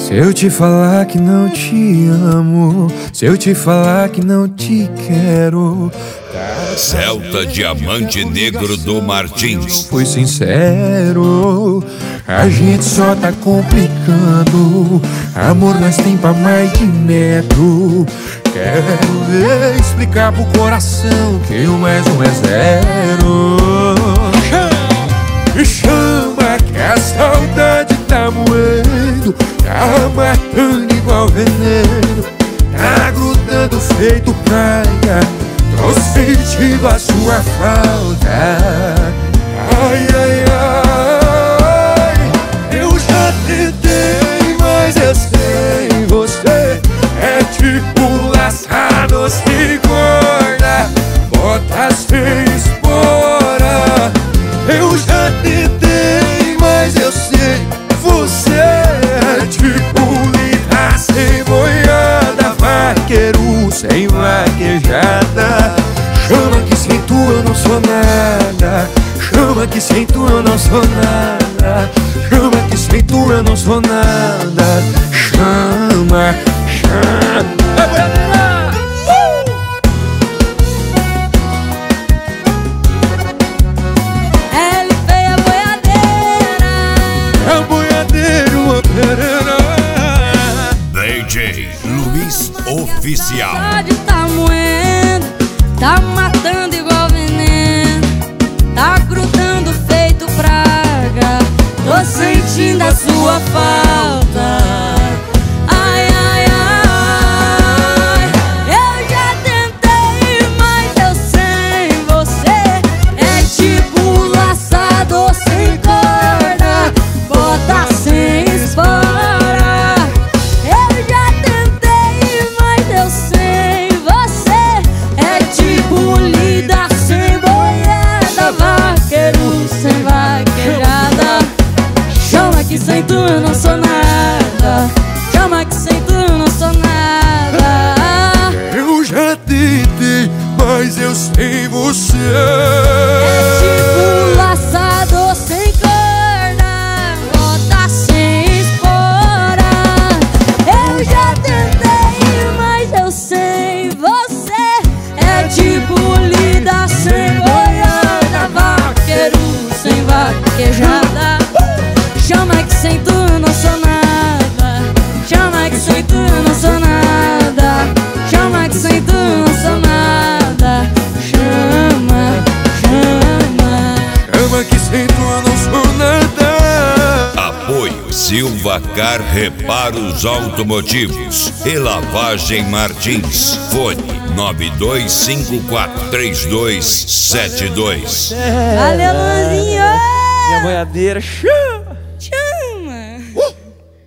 Se eu te falar que não te amo, se eu te falar que não te quero, Celta Diamante Negro do Martins. fui sincero, a gente só tá complicando. Amor nós tem pra mais de metro. Quero ver explicar pro coração que o mais um é zero. Me chama que a saudade tá moendo, tá matando igual veneno, tá grudando feito praia. Tô sentindo a sua falta. Ai, ai, ai. Eu já tentei, mas eu sei, você é tipo laçado sem corda, bota sem espora. Eu já tentei, mas eu sei, você é tipo lida sem boiada, vaqueiro sem vaquejada. Chama que sem tu eu não sou nada, chama que sem tu eu não sou nada, chama que sem tu eu não sou nada. Chama, chama. DJ Luiz Oficial. A saudade tá moendo, tá matando igual veneno, tá grudando feito praga. Tô sentindo a sua falta. Ai, ai, ai. Eu já tentei, mas eu sem você é tipo laçador sem corda, bota sem espora. Que sem tu eu não sou nada, chama que sem tu eu não sou nada. Eu já tentei, mas eu sei você é tipo laçador sem corda, bota sem espora. Eu já tentei, mas eu sei, você é tipo lida sem boiada, vaqueiro sem vaquejada. Chama que sem tu eu não sou nada, chama que sem tu eu não sou nada, chama que sem tu eu não sou nada. Chama, chama, chama que sem tu eu não sou nada. Apoio Silva Car Reparos Automotivos e Lavagem Martins. Fone 92543272. Valeu, Luzinho! Minha boiadeira, chama.